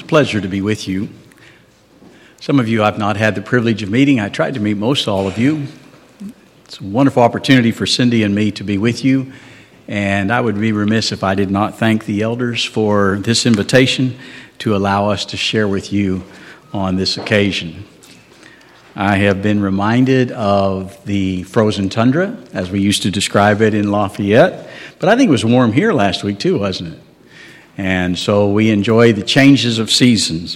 a pleasure to be with you. Some of you I've not had the privilege of meeting. I tried to meet most all of you. It's a wonderful opportunity for Cindy and me to be with you, and I would be remiss if I did not thank the elders for this invitation to allow us to share with you on this occasion. I have been reminded of the frozen tundra, as we used to describe it in Lafayette, but I think it was warm here last week too, wasn't it? And so we enjoy the changes of seasons.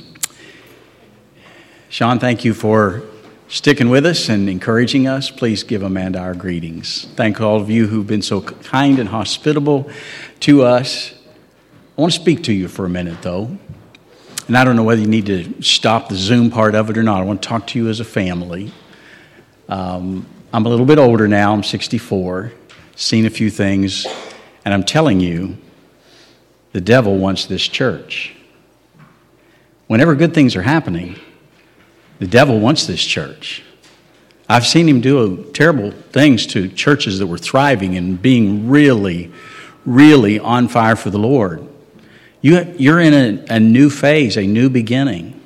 Sean, thank you for sticking with us and encouraging us. Please give Amanda our greetings. Thank all of you who've been so kind and hospitable to us. I want to speak to you for a minute, though. And I don't know whether you need to stop the Zoom part of it or not. I want to talk to you as a family. I'm a little bit older now. I'm 64, seen a few things, and I'm telling you, the devil wants this church. Whenever good things are happening, the devil wants this church. I've seen him do terrible things to churches that were thriving and being really, really on fire for the Lord. You're in a new phase, a new beginning,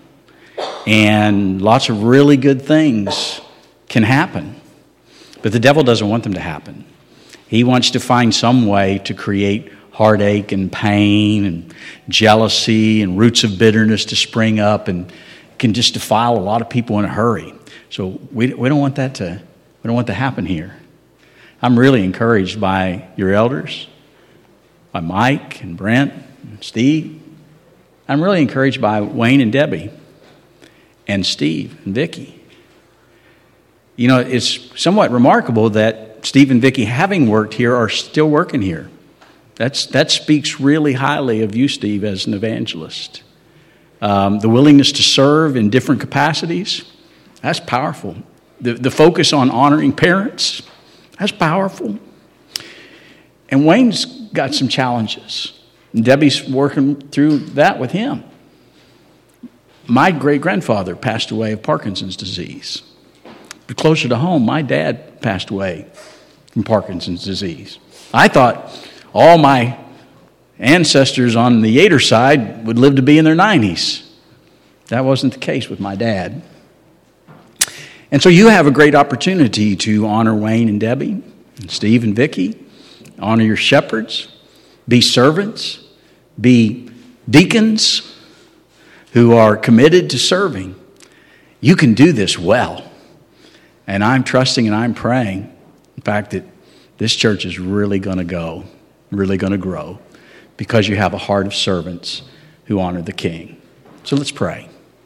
and lots of really good things can happen. But the devil doesn't want them to happen. He wants to find some way to create heartache and pain and jealousy and roots of bitterness to spring up and can just defile a lot of people in a hurry. So we don't want that to happen here. I'm really encouraged by your elders, by Mike and Brent and Steve. I'm really encouraged by Wayne and Debbie and Steve and Vicki. You know, it's somewhat remarkable that Steve and Vicki, having worked here, are still working here. That speaks really highly of you, Steve, as an evangelist. The willingness to serve in different capacities, that's powerful. The focus on honoring parents, that's powerful. And Wayne's got some challenges. Debbie's working through that with him. My great-grandfather passed away of Parkinson's disease. But closer to home, my dad passed away from Parkinson's disease. I thought all my ancestors on the Yater side would live to be in their 90s. That wasn't the case with my dad. And so you have a great opportunity to honor Wayne and Debbie, and Steve and Vicki, honor your shepherds, be servants, be deacons who are committed to serving. You can do this well. And I'm trusting and I'm praying, in fact, that this church is really going to grow, because you have a heart of servants who honor the King. So let's pray.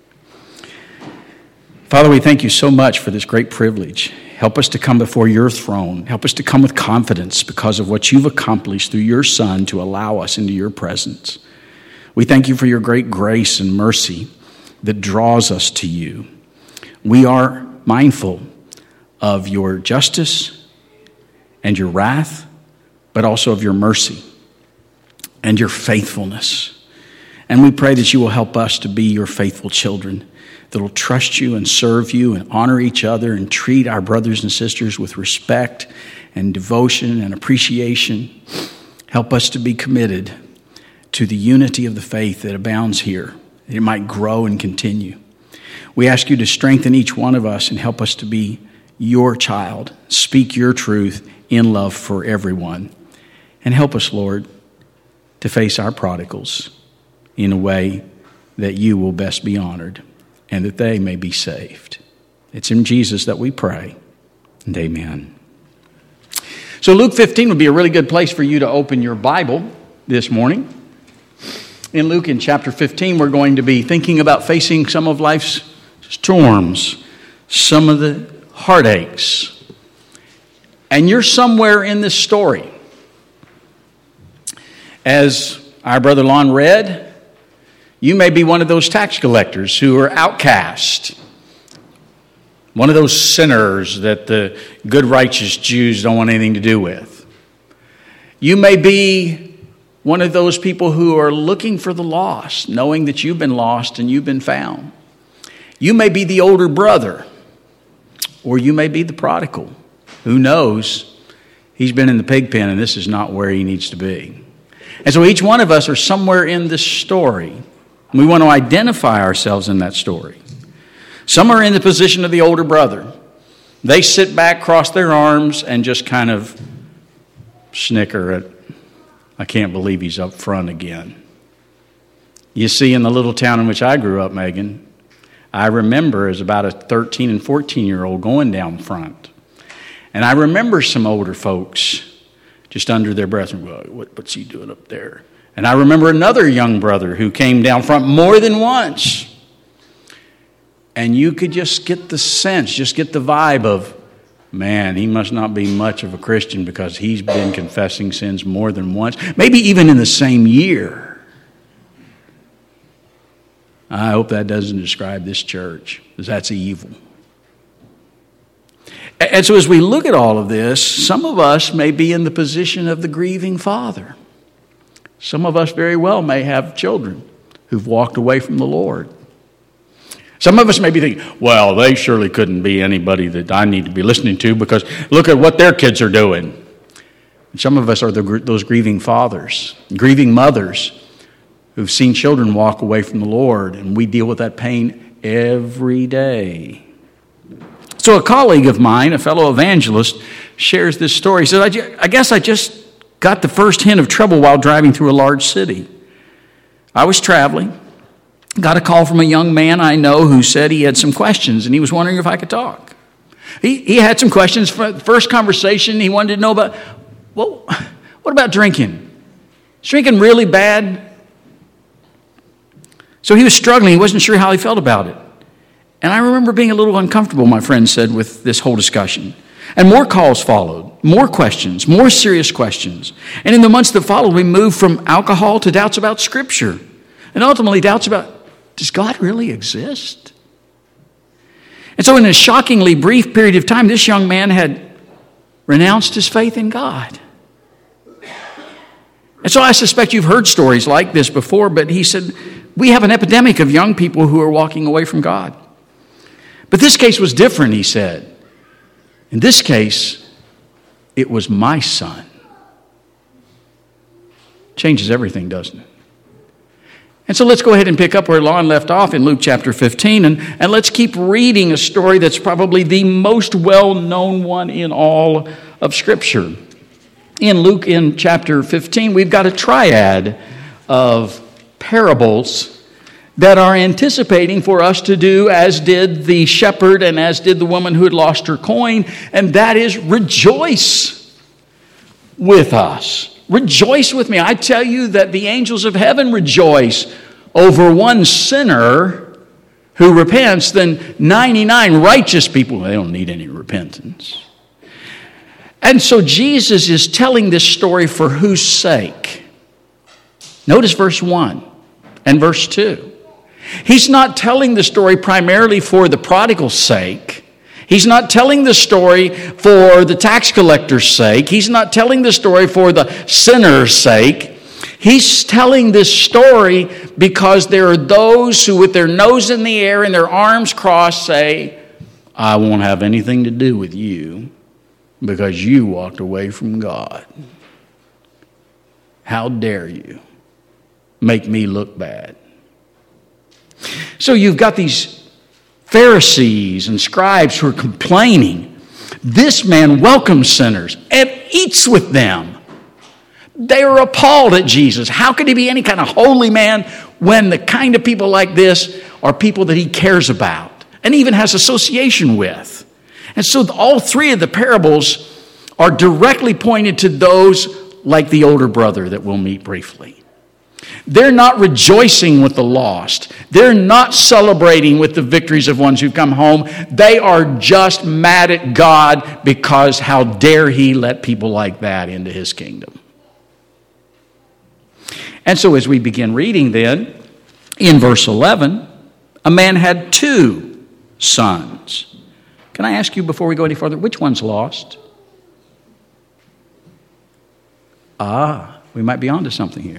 Father, we thank you so much for this great privilege. Help us to come before your throne. Help us to come with confidence because of what you've accomplished through your Son to allow us into your presence. We thank you for your great grace and mercy that draws us to you. We are mindful of your justice and your wrath, but also of your mercy and your faithfulness. And we pray that you will help us to be your faithful children that will trust you and serve you and honor each other and treat our brothers and sisters with respect and devotion and appreciation. Help us to be committed to the unity of the faith that abounds here, that it might grow and continue. We ask you to strengthen each one of us and help us to be your child, speak your truth in love for everyone. And help us, Lord, to face our prodigals in a way that you will best be honored and that they may be saved. It's in Jesus that we pray, and amen. So Luke 15 would be a really good place for you to open your Bible this morning. In Luke, in chapter 15, we're going to be thinking about facing some of life's storms, some of the heartaches. And you're somewhere in this story. As our brother Lon read, you may be one of those tax collectors who are outcast. One of those sinners that the good, righteous Jews don't want anything to do with. You may be one of those people who are looking for the lost, knowing that you've been lost and you've been found. You may be the older brother, or you may be the prodigal. Who knows? He's been in the pig pen and this is not where he needs to be. And so each one of us are somewhere in this story. We want to identify ourselves in that story. Some are in the position of the older brother. They sit back, cross their arms, and just kind of snicker at, I can't believe he's up front again. You see, in the little town in which I grew up, Megan, I remember as about a 13 and 14-year-old going down front. And I remember some older folks just under their breath, what's he doing up there? And I remember another young brother who came down front more than once. And you could just get the sense, just get the vibe of, man, he must not be much of a Christian because he's been confessing sins more than once, maybe even in the same year. I hope that doesn't describe this church, because that's evil. And so as we look at all of this, some of us may be in the position of the grieving father. Some of us very well may have children who've walked away from the Lord. Some of us may be thinking, well, they surely couldn't be anybody that I need to be listening to because look at what their kids are doing. And some of us are those grieving fathers, grieving mothers who've seen children walk away from the Lord, and we deal with that pain every day. So a colleague of mine, a fellow evangelist, shares this story. He said, I guess I just got the first hint of trouble while driving through a large city. I was traveling, got a call from a young man I know who said he had some questions, and he was wondering if I could talk. He had some questions. First conversation, he wanted to know about, well, what about drinking? Is drinking really bad? So he was struggling. He wasn't sure how he felt about it. And I remember being a little uncomfortable, my friend said, with this whole discussion. And more calls followed, more questions, more serious questions. And in the months that followed, we moved from alcohol to doubts about Scripture. And ultimately doubts about, does God really exist? And so in a shockingly brief period of time, this young man had renounced his faith in God. And so I suspect you've heard stories like this before, but he said, we have an epidemic of young people who are walking away from God. But this case was different, he said. In this case, it was my son. Changes everything, doesn't it? And so let's go ahead and pick up where Lon left off in Luke chapter 15, and let's keep reading a story that's probably the most well-known one in all of Scripture. In Luke in chapter 15, we've got a triad of parables that are anticipating for us to do as did the shepherd and as did the woman who had lost her coin, and that is rejoice with us. Rejoice with me. I tell you that the angels of heaven rejoice over one sinner who repents than 99 righteous people. They don't need any repentance. And so Jesus is telling this story for whose sake? Notice verse 1 and verse 2. He's not telling the story primarily for the prodigal's sake. He's not telling the story for the tax collector's sake. He's not telling the story for the sinner's sake. He's telling this story because there are those who with their nose in the air and their arms crossed say, I won't have anything to do with you because you walked away from God. How dare you make me look bad? So you've got these Pharisees and scribes who are complaining. This man welcomes sinners and eats with them. They are appalled at Jesus. How could he be any kind of holy man when the kind of people like this are people that he cares about and even has association with? And so all three of the parables are directly pointed to those like the older brother that we'll meet briefly. They're not rejoicing with the lost. They're not celebrating with the victories of ones who've come home. They are just mad at God because how dare he let people like that into his kingdom. And so as we begin reading then, in verse 11, a man had 2 sons. Can I ask you before we go any further, which one's lost? We might be onto something here.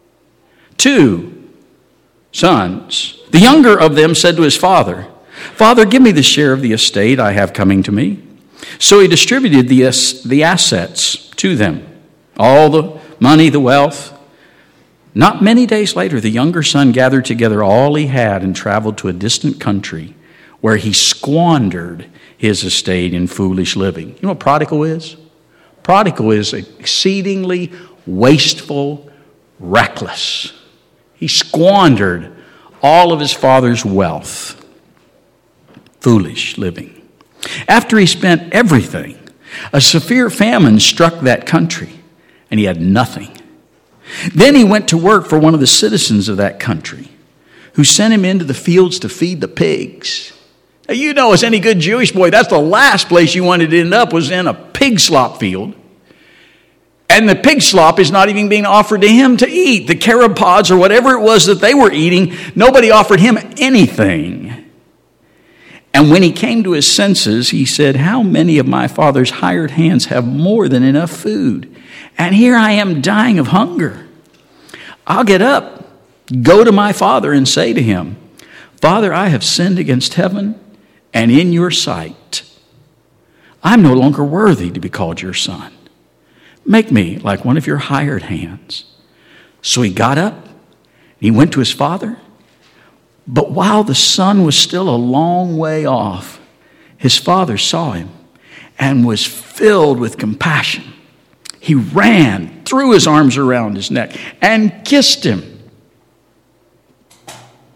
2 sons. The younger of them said to his father, Father, give me the share of the estate I have coming to me. So he distributed the assets to them, all the money, the wealth. Not many days later, the younger son gathered together all he had and traveled to a distant country where he squandered his estate in foolish living. You know what prodigal is? Prodigal is exceedingly wasteful, reckless. He squandered all of his father's wealth. Foolish living. After he spent everything, a severe famine struck that country, and he had nothing. Then he went to work for one of the citizens of that country, who sent him into the fields to feed the pigs. Now, you know, as any good Jewish boy, that's the last place you wanted to end up, was in a pig slop field. And the pig slop is not even being offered to him to eat. The carob pods or whatever it was that they were eating, nobody offered him anything. And when he came to his senses, he said, "How many of my father's hired hands have more than enough food? And here I am dying of hunger. I'll get up, go to my father and say to him, 'Father, I have sinned against heaven and in your sight. I'm no longer worthy to be called your son. Make me like one of your hired hands.' So he got up, and he went to his father. But while the son was still a long way off, his father saw him and was filled with compassion. He ran, threw his arms around his neck, and kissed him." Do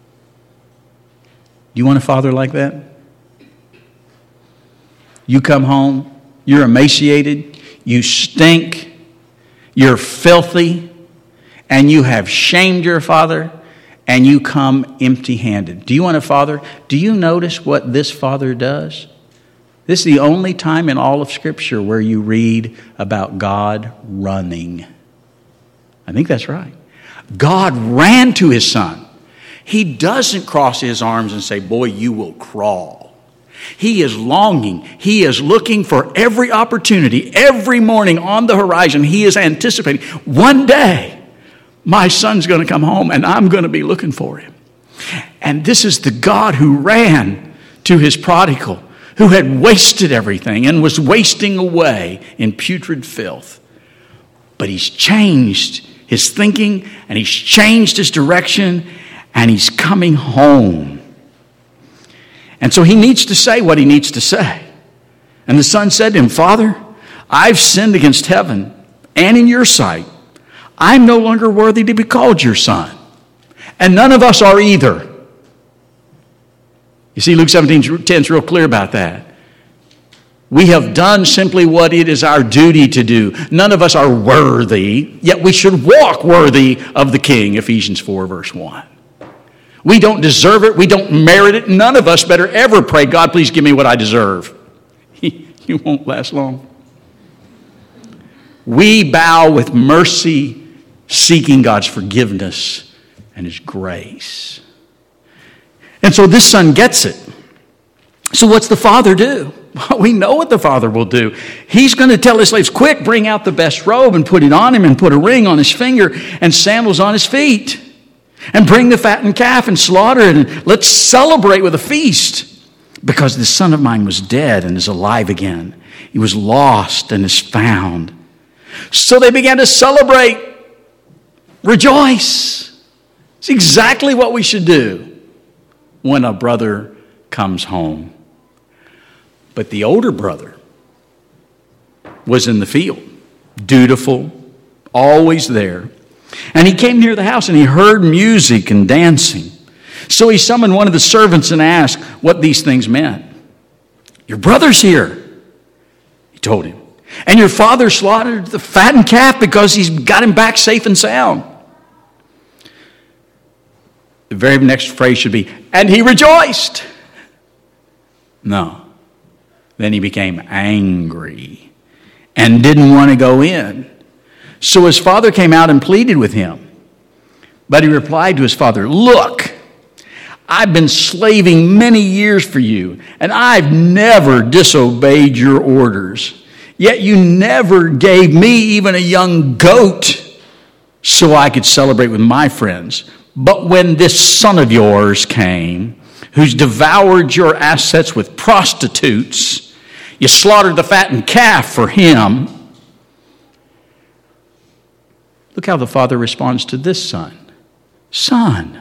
you want a father like that? You come home, you're emaciated, you stink, you're filthy, and you have shamed your father, and you come empty-handed. Do you want a father? Do you notice what this father does? This is the only time in all of Scripture where you read about God running. I think that's right. God ran to his son. He doesn't cross his arms and say, "Boy, you will crawl." He is longing. He is looking for every opportunity. Every morning on the horizon, he is anticipating, one day, my son's going to come home and I'm going to be looking for him. And this is the God who ran to his prodigal, who had wasted everything and was wasting away in putrid filth. But he's changed his thinking, and he's changed his direction, and he's coming home. And so he needs to say what he needs to say. And the son said to him, "Father, I've sinned against heaven and in your sight. I'm no longer worthy to be called your son. And none of us are either." You see, Luke 17:10 is real clear about that. We have done simply what it is our duty to do. None of us are worthy, yet we should walk worthy of the King, Ephesians 4, verse 1. We don't deserve it. We don't merit it. None of us better ever pray, "God, please give me what I deserve." You won't last long. We bow with mercy, seeking God's forgiveness and his grace. And so this son gets it. So what's the father do? Well, we know what the father will do. He's going to tell his slaves, "Quick, bring out the best robe and put it on him, and put a ring on his finger and sandals on his feet. And bring the fattened calf and slaughter it, and let's celebrate with a feast. Because this son of mine was dead and is alive again. He was lost and is found." So they began to celebrate. Rejoice. It's exactly what we should do when a brother comes home. But the older brother was in the field, dutiful, always there. And he came near the house and he heard music and dancing. So he summoned one of the servants and asked what these things meant. "Your brother's here," he told him. "And your father slaughtered the fattened calf because he's got him back safe and sound." The very next phrase should be, "and he rejoiced." No. Then he became angry and didn't want to go in. So his father came out and pleaded with him. But he replied to his father, "Look, I've been slaving many years for you, and I've never disobeyed your orders. Yet you never gave me even a young goat so I could celebrate with my friends. But when this son of yours came, who's devoured your assets with prostitutes, you slaughtered the fattened calf for him." Look how the father responds to this son. Son.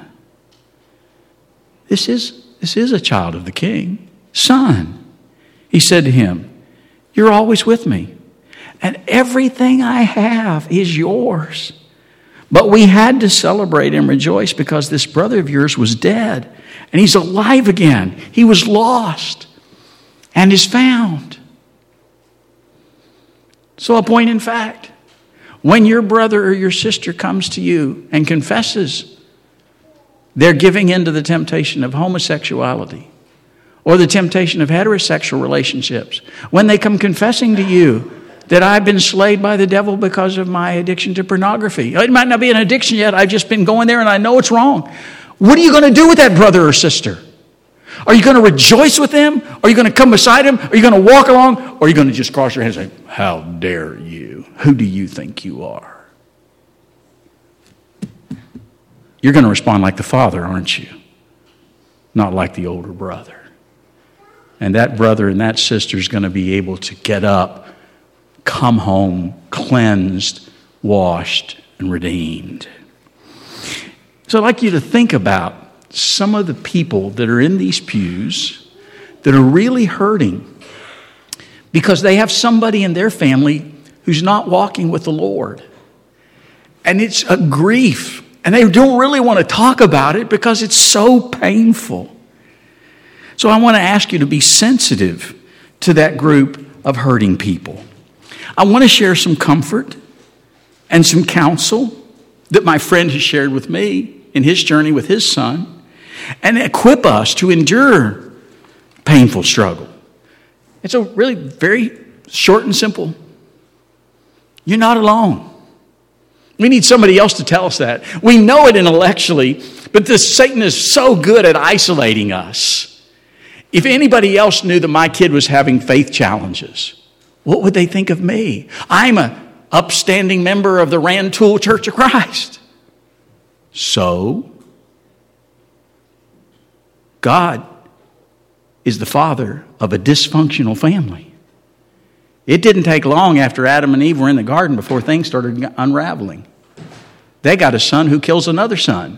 This is a child of the king. Son. He said to him, you're always with me, and everything I have is yours. But we had to celebrate and rejoice because this brother of yours was dead, and he's alive again. He was lost and is found. So a point in fact, when your brother or your sister comes to you and confesses they're giving in to the temptation of homosexuality or the temptation of heterosexual relationships, when they come confessing to you that I've been slayed by the devil because of my addiction to pornography. It might not be an addiction yet. I've just been going there and I know it's wrong. What are you going to do with that brother or sister? Are you going to rejoice with them? Are you going to come beside them? Are you going to walk along? Or are you going to just cross your hands and say, how dare you? Who do you think you are? You're going to respond like the father, aren't you? Not like the older brother. And that brother and that sister is going to be able to get up, come home, cleansed, washed, and redeemed. So I'd like you to think about some of the people that are in these pews that are really hurting because they have somebody in their family who's not walking with the Lord. And it's a grief. And they don't really want to talk about it because it's so painful. So I want to ask you to be sensitive to that group of hurting people. I want to share some comfort and some counsel that my friend has shared with me in his journey with his son and equip us to endure painful struggle. It's a really very short and simple. You're not alone. We need somebody else to tell us that. We know it intellectually, but Satan is so good at isolating us. If anybody else knew that my kid was having faith challenges, what would they think of me? I'm an upstanding member of the Rantoul Church of Christ. So, God is the father of a dysfunctional family. It didn't take long after Adam and Eve were in the garden before things started unraveling. They got a son who kills another son.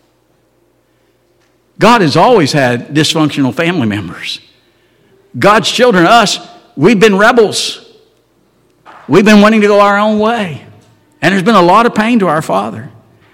God has always had dysfunctional family members. God's children, us, we've been rebels. We've been wanting to go our own way. And there's been a lot of pain to our Father.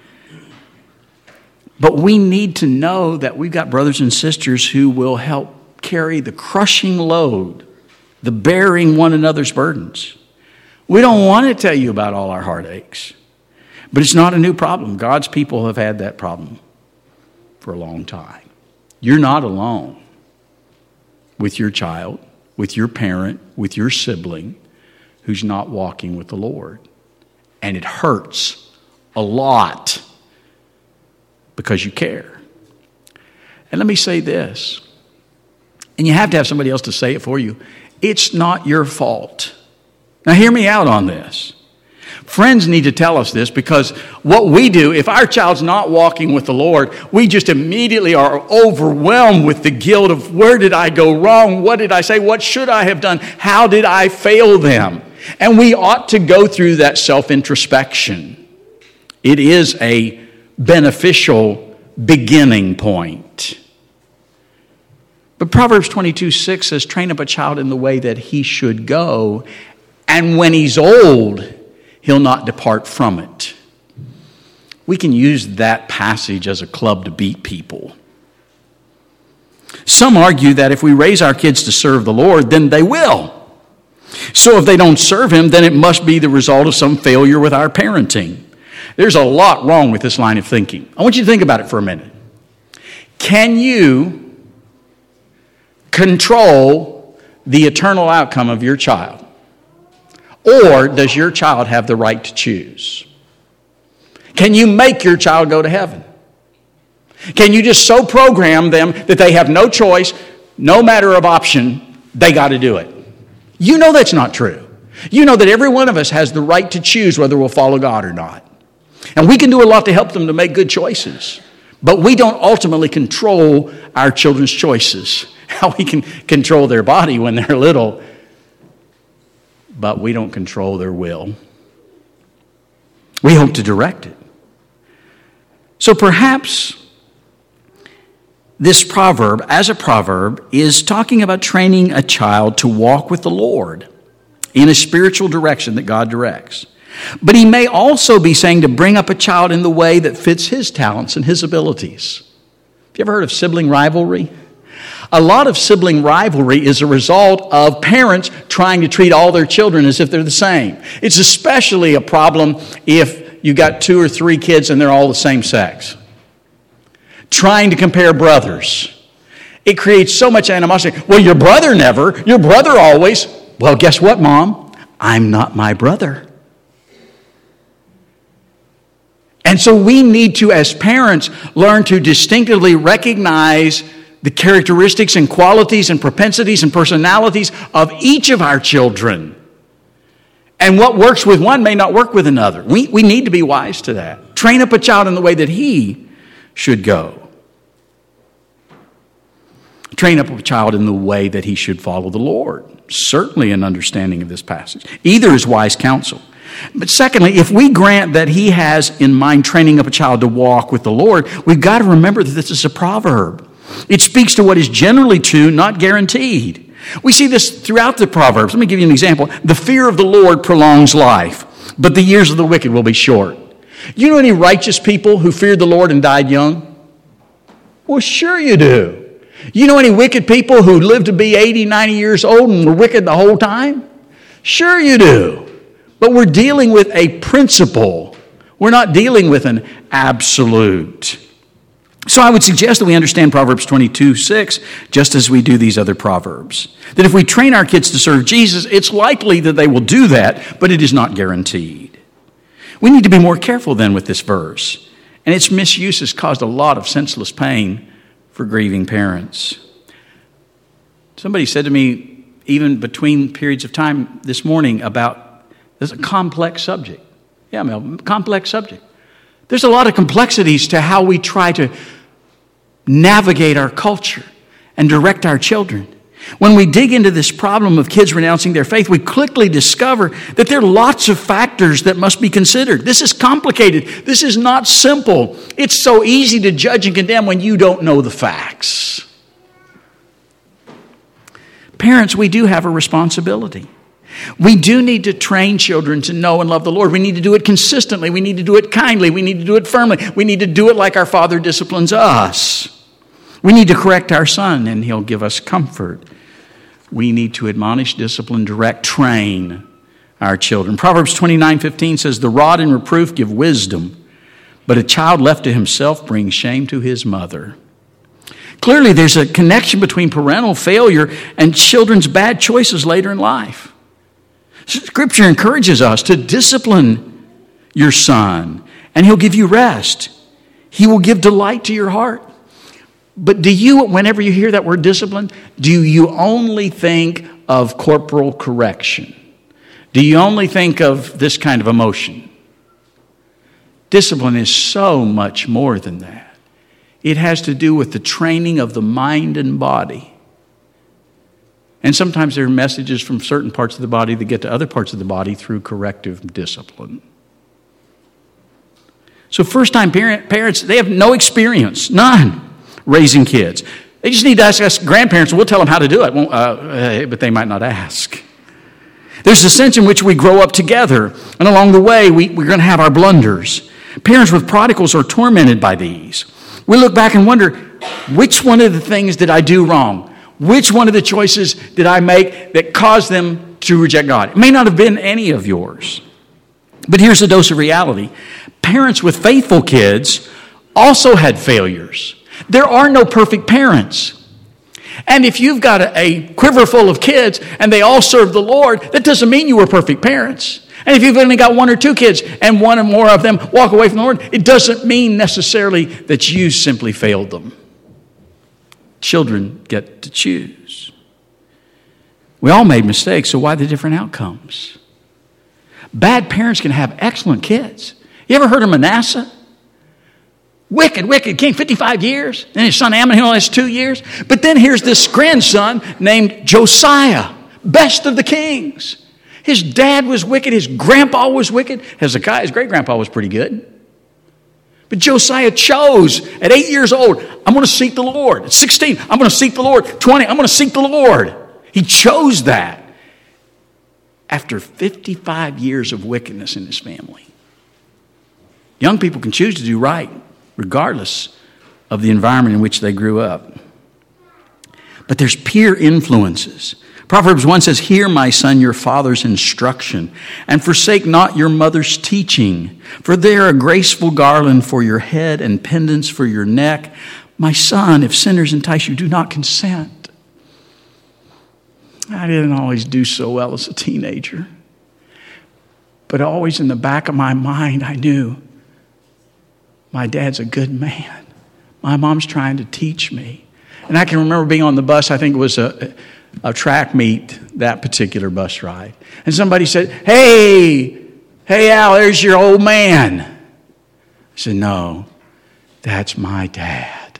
But we need to know that we've got brothers and sisters who will help carry the crushing load, the bearing one another's burdens. We don't want to tell you about all our heartaches. But it's not a new problem. God's people have had that problem for a long time. You're not alone with your child, with your parent, with your sibling who's not walking with the Lord. And it hurts a lot because you care. And let me say this, and you have to have somebody else to say it for you. It's not your fault. Now hear me out on this. Friends need to tell us this because what we do, if our child's not walking with the Lord, we just immediately are overwhelmed with the guilt of where did I go wrong? What did I say? What should I have done? How did I fail them? And we ought to go through that self-introspection. It is a beneficial beginning point. But Proverbs 22:6 says, train up a child in the way that he should go, and when he's old, he'll not depart from it. We can use that passage as a club to beat people. Some argue that if we raise our kids to serve the Lord, then they will. So if they don't serve him, then it must be the result of some failure with our parenting. There's a lot wrong with this line of thinking. I want you to think about it for a minute. Can you control the eternal outcome of your child? Or does your child have the right to choose? Can you make your child go to heaven? Can you just so program them that they have no choice, no matter of option, they got to do it? You know that's not true. You know that every one of us has the right to choose whether we'll follow God or not. And we can do a lot to help them to make good choices. But we don't ultimately control our children's choices. How we can control their body when they're little, but we don't control their will. We hope to direct it. So perhaps this proverb, as a proverb, is talking about training a child to walk with the Lord in a spiritual direction that God directs. But he may also be saying to bring up a child in the way that fits his talents and his abilities. Have you ever heard of sibling rivalry? A lot of sibling rivalry is a result of parents trying to treat all their children as if they're the same. It's especially a problem if you got 2 or 3 kids and they're all the same sex. Trying to compare brothers. It creates so much animosity. Well, your brother never. Your brother always. Well, guess what, Mom? I'm not my brother. And so we need to, as parents, learn to distinctively recognize the characteristics and qualities and propensities and personalities of each of our children. And what works with one may not work with another. We need to be wise to that. Train up a child in the way that he should go. Train up a child in the way that he should follow the Lord. Certainly an understanding of this passage. Either is wise counsel. But secondly, if we grant that he has in mind training up a child to walk with the Lord, we've got to remember that this is a proverb. It speaks to what is generally true, not guaranteed. We see this throughout the Proverbs. Let me give you an example. The fear of the Lord prolongs life, but the years of the wicked will be short. You know any righteous people who feared the Lord and died young? Well, sure you do. You know any wicked people who lived to be 80, 90 years old and were wicked the whole time? Sure you do. But we're dealing with a principle. We're not dealing with an absolute. So I would suggest that we understand Proverbs 22:6 just as we do these other proverbs. That if we train our kids to serve Jesus, it's likely that they will do that, but it is not guaranteed. We need to be more careful then with this verse. And its misuse has caused a lot of senseless pain for grieving parents. Somebody said to me, even between periods of time this morning, about this is a complex subject. Yeah, Mel, complex subject. There's a lot of complexities to how we try to navigate our culture and direct our children. When we dig into this problem of kids renouncing their faith, we quickly discover that there are lots of factors that must be considered. This is complicated. This is not simple. It's so easy to judge and condemn when you don't know the facts. Parents, we do have a responsibility. We do need to train children to know and love the Lord. We need to do it consistently. We need to do it kindly. We need to do it firmly. We need to do it like our Father disciplines us. We need to correct our son, and he'll give us comfort. We need to admonish, discipline, direct, train our children. Proverbs 29:15 says, "The rod and reproof give wisdom, but a child left to himself brings shame to his mother." Clearly, there's a connection between parental failure and children's bad choices later in life. Scripture encourages us to discipline your son, and he'll give you rest. He will give delight to your heart. But do you, whenever you hear that word discipline, do you only think of corporal correction? Do you only think of this kind of emotion? Discipline is so much more than that. It has to do with the training of the mind and body. And sometimes there are messages from certain parts of the body that get to other parts of the body through corrective discipline. So first-time parents, they have no experience, none, raising kids. They just need to ask us grandparents, and we'll tell them how to do it, but they might not ask. There's a sense in which we grow up together, and along the way, we're going to have our blunders. Parents with prodigals are tormented by these. We look back and wonder, which one of the things did I do wrong? Which one of the choices did I make that caused them to reject God? It may not have been any of yours. But here's a dose of reality. Parents with faithful kids also had failures. There are no perfect parents. And if you've got a quiver full of kids and they all serve the Lord, that doesn't mean you were perfect parents. And if you've only got 1 or 2 kids and 1 or more of them walk away from the Lord, it doesn't mean necessarily that you simply failed them. Children get to choose. We all made mistakes, so why the different outcomes? Bad parents can have excellent kids. You ever heard of Manasseh? Wicked king, 55 years. And his son Amon, he only has 2 years. But then here's this grandson named Josiah, best of the kings. His dad was wicked. His grandpa was wicked. Hezekiah's great-grandpa was pretty good. But Josiah chose at 8 years old, I'm going to seek the Lord. At 16, I'm going to seek the Lord. 20, I'm going to seek the Lord. He chose that after 55 years of wickedness in his family. Young people can choose to do right regardless of the environment in which they grew up. But there's peer influences. Proverbs 1 says, hear, my son, your father's instruction, and forsake not your mother's teaching, for they are a graceful garland for your head and pendants for your neck. My son, if sinners entice you, do not consent. I didn't always do so well as a teenager, but always in the back of my mind, I knew my dad's a good man. My mom's trying to teach me. And I can remember being on the bus, I think it was a track meet, that particular bus ride. And somebody said, hey Al, there's your old man. I said, no, that's my dad.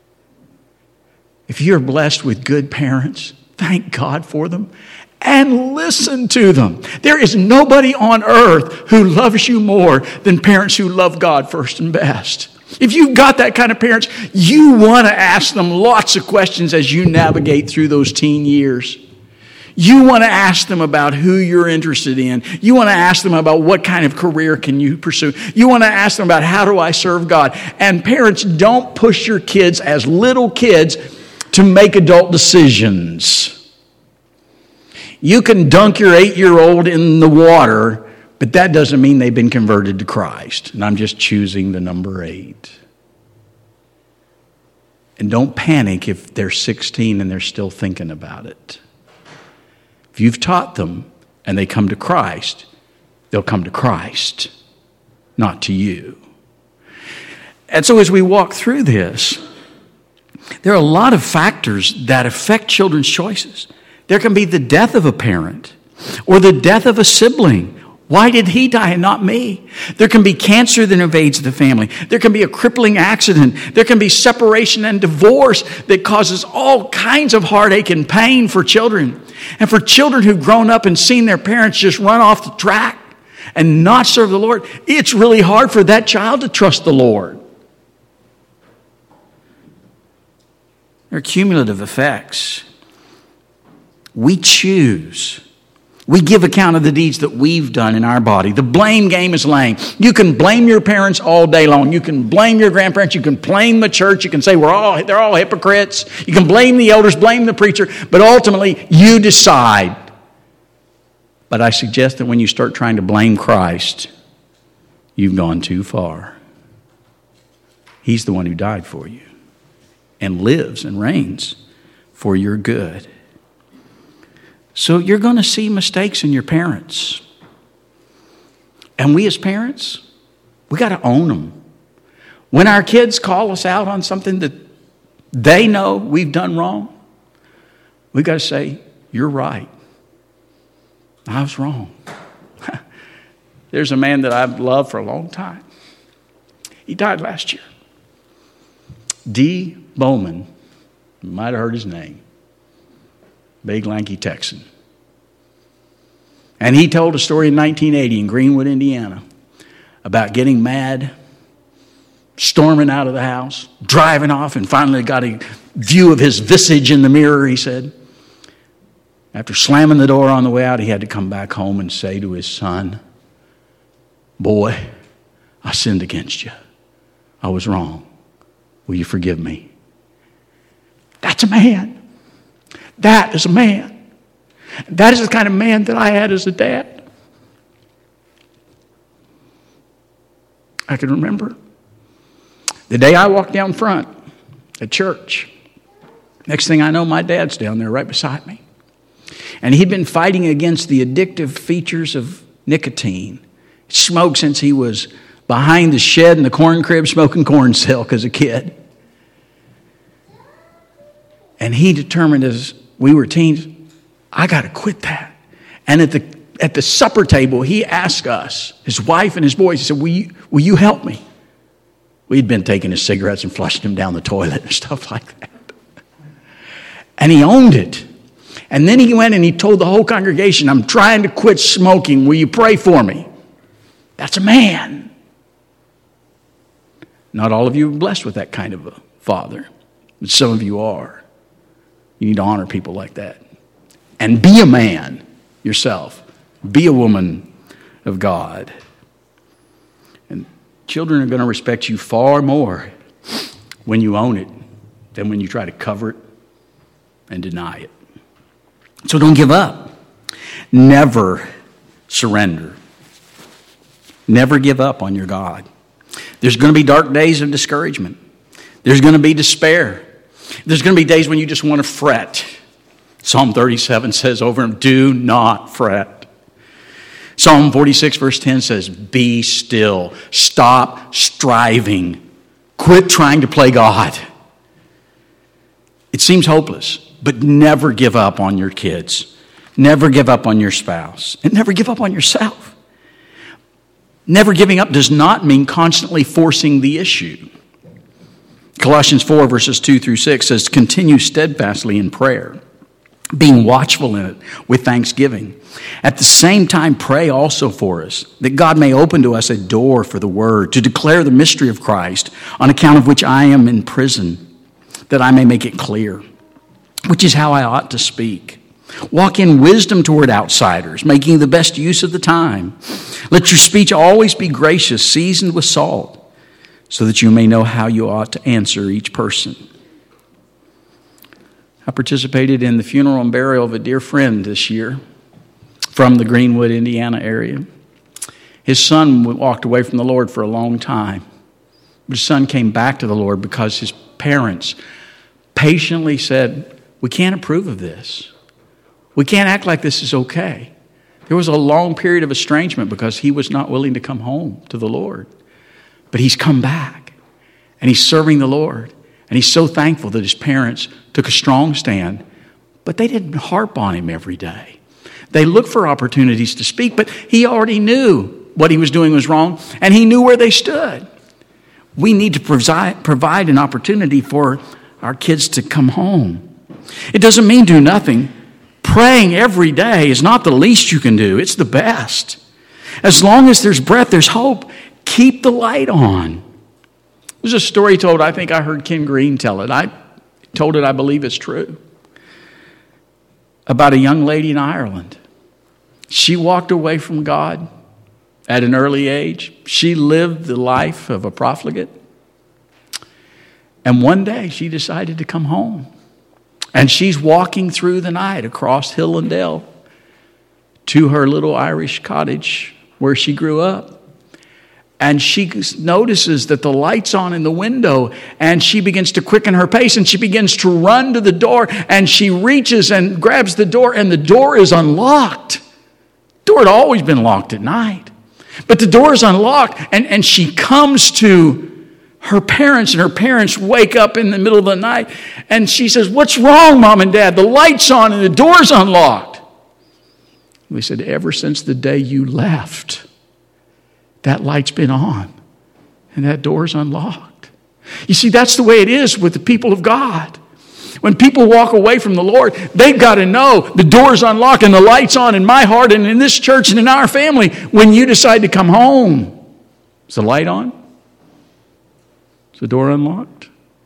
If you're blessed with good parents, thank God for them and listen to them. There is nobody on earth who loves you more than parents who love God first and best. If you've got that kind of parents, you want to ask them lots of questions as you navigate through those teen years. You want to ask them about who you're interested in. You want to ask them about what kind of career can you pursue. You want to ask them about how do I serve God. And parents, don't push your kids as little kids to make adult decisions. You can dunk your 8-year-old in the water, but that doesn't mean they've been converted to Christ. And I'm just choosing the number 8. And don't panic if they're 16 and they're still thinking about it. If you've taught them and they come to Christ, they'll come to Christ, not to you. And so as we walk through this, there are a lot of factors that affect children's choices. There can be the death of a parent or the death of a sibling. Why did he die and not me? There can be cancer that invades the family. There can be a crippling accident. There can be separation and divorce that causes all kinds of heartache and pain for children. And for children who've grown up and seen their parents just run off the track and not serve the Lord, it's really hard for that child to trust the Lord. There are cumulative effects. We choose. We give account of the deeds that we've done in our body. The blame game is lame. You can blame your parents all day long. You can blame your grandparents. You can blame the church. You can say they're all hypocrites. You can blame the elders, blame the preacher. But ultimately, you decide. But I suggest that when you start trying to blame Christ, you've gone too far. He's the one who died for you and lives and reigns for your good. So you're going to see mistakes in your parents. And we as parents, we got to own them. When our kids call us out on something that they know we've done wrong, we got to say, you're right. I was wrong. There's a man that I've loved for a long time. He died last year. D. Bowman. You might have heard his name. Big, lanky Texan. And he told a story in 1980 in Greenwood, Indiana, about getting mad, storming out of the house, driving off, and finally got a view of his visage in the mirror, he said. After slamming the door on the way out, he had to come back home and say to his son, "Boy, I sinned against you. I was wrong. Will you forgive me?" That's a man. That is a man. That is the kind of man that I had as a dad. I can remember the day I walked down front at church. Next thing I know, my dad's down there right beside me. And he'd been fighting against the addictive features of nicotine. He smoked since he was behind the shed in the corn crib smoking corn silk as a kid. And he determined as we were teens, I got to quit that. And at the supper table, he asked us, his wife and his boys, he said, will you help me? We'd been taking his cigarettes and flushing them down the toilet and stuff like that. And he owned it. And then he went and he told the whole congregation, I'm trying to quit smoking. Will you pray for me? That's a man. Not all of you are blessed with that kind of a father, but some of you are. You need to honor people like that. And be a man yourself. Be a woman of God. And children are going to respect you far more when you own it than when you try to cover it and deny it. So don't give up. Never surrender. Never give up on your God. There's going to be dark days of discouragement. There's going to be despair. There's going to be days when you just want to fret. Psalm 37 says over him, do not fret. Psalm 46 verse 10 says, be still. Stop striving. Quit trying to play God. It seems hopeless, but never give up on your kids. Never give up on your spouse. And never give up on yourself. Never giving up does not mean constantly forcing the issue. Colossians 4 verses 2 through 6 says, continue steadfastly in prayer, being watchful in it with thanksgiving. At the same time, pray also for us, that God may open to us a door for the word, to declare the mystery of Christ, on account of which I am in prison, that I may make it clear, which is how I ought to speak. Walk in wisdom toward outsiders, making the best use of the time. Let your speech always be gracious, seasoned with salt, so that you may know how you ought to answer each person. I participated in the funeral and burial of a dear friend this year from the Greenwood, Indiana area. His son walked away from the Lord for a long time. But his son came back to the Lord because his parents patiently said, we can't approve of this. We can't act like this is okay. There was a long period of estrangement because he was not willing to come home to the Lord. But he's come back and he's serving the Lord. And he's so thankful that his parents took a strong stand, but they didn't harp on him every day. They looked for opportunities to speak, but he already knew what he was doing was wrong, and he knew where they stood. We need to provide an opportunity for our kids to come home. It doesn't mean do nothing. Praying every day is not the least you can do. It's the best. As long as there's breath, there's hope. Keep the light on. There's a story told, I think I heard Ken Green tell it. I told it, I believe it's true. About a young lady in Ireland. She walked away from God at an early age. She lived the life of a profligate. And one day she decided to come home. And she's walking through the night across hill and dale to her little Irish cottage where she grew up. And she notices that the light's on in the window, and she begins to quicken her pace, and she begins to run to the door, and she reaches and grabs the door, and the door is unlocked. The door had always been locked at night. But the door is unlocked, and she comes to her parents, and her parents wake up in the middle of the night, and she says, what's wrong, Mom and Dad? The light's on, and the door's unlocked. We said, ever since the day you left, that light's been on, and that door's unlocked. You see, that's the way it is with the people of God. When people walk away from the Lord, they've got to know the door's unlocked and the light's on in my heart and in this church and in our family. When you decide to come home, is the light on? Is the door unlocked?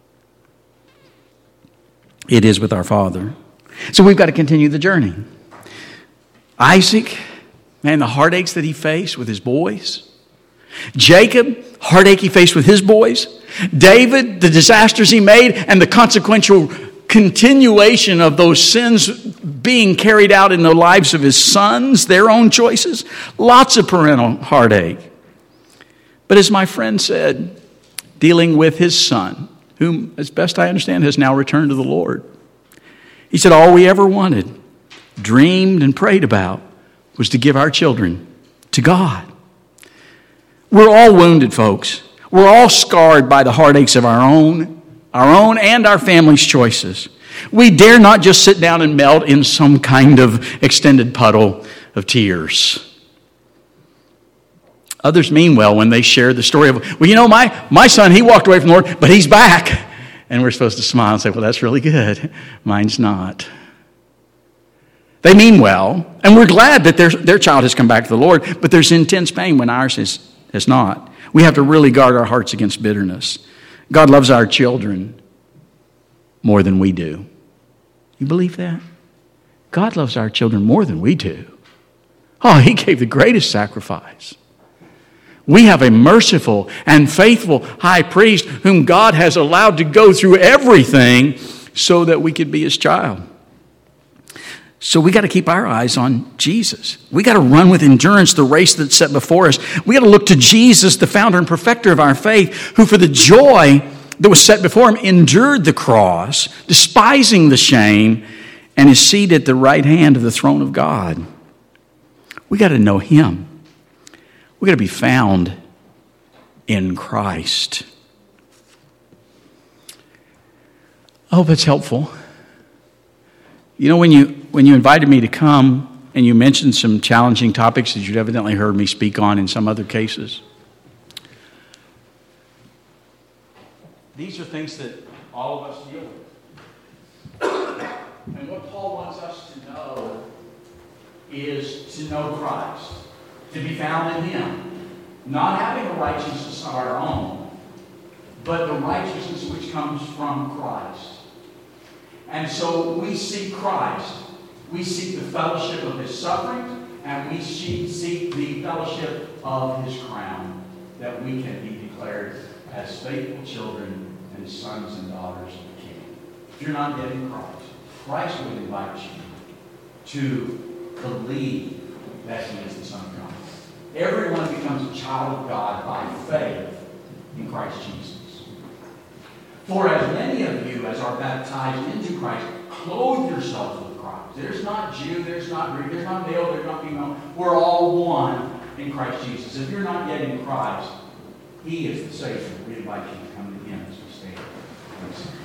It is with our Father. So we've got to continue the journey. Isaac, man, the heartaches that he faced with his boys. Jacob, heartache he faced with his boys. David, the disasters he made and the consequential continuation of those sins being carried out in the lives of his sons, their own choices. Lots of parental heartache. But as my friend said, dealing with his son, whom, as best I understand, has now returned to the Lord. He said, all we ever wanted, dreamed and prayed about, was to give our children to God. We're all wounded, folks. We're all scarred by the heartaches of our own and our family's choices. We dare not just sit down and melt in some kind of extended puddle of tears. Others mean well when they share the story of, well, you know, my son, he walked away from the Lord, but he's back. And we're supposed to smile and say, well, that's really good. Mine's not. They mean well, and we're glad that their child has come back to the Lord, but there's intense pain when ours has not. We have to really guard our hearts against bitterness. God loves our children more than we do. You believe that? God loves our children more than we do. Oh, He gave the greatest sacrifice. We have a merciful and faithful high priest whom God has allowed to go through everything so that we could be His child. So we got to keep our eyes on Jesus. We got to run with endurance the race that's set before us. We got to look to Jesus, the founder and perfecter of our faith, who for the joy that was set before Him endured the cross, despising the shame, and is seated at the right hand of the throne of God. We got to know Him. We got to be found in Christ. I hope it's helpful. You know, when you invited me to come and you mentioned some challenging topics that you'd evidently heard me speak on in some other cases, these are things that all of us deal with. And what Paul wants us to know is to know Christ, to be found in Him, not having a righteousness of our own, but the righteousness which comes from Christ. And so we seek Christ. We seek the fellowship of His suffering, and we seek the fellowship of His crown, that we can be declared as faithful children and sons and daughters of the King. If you're not yet in Christ, Christ would invite you to believe that He is the Son of God. Everyone becomes a child of God by faith in Christ Jesus. For as many of you as are baptized into Christ, clothe yourselves with Christ. There's not Jew, there's not Greek, there's not male, there's not female. We're all one in Christ Jesus. If you're not yet in Christ, He is the Savior. We invite you to come to Him as we stand.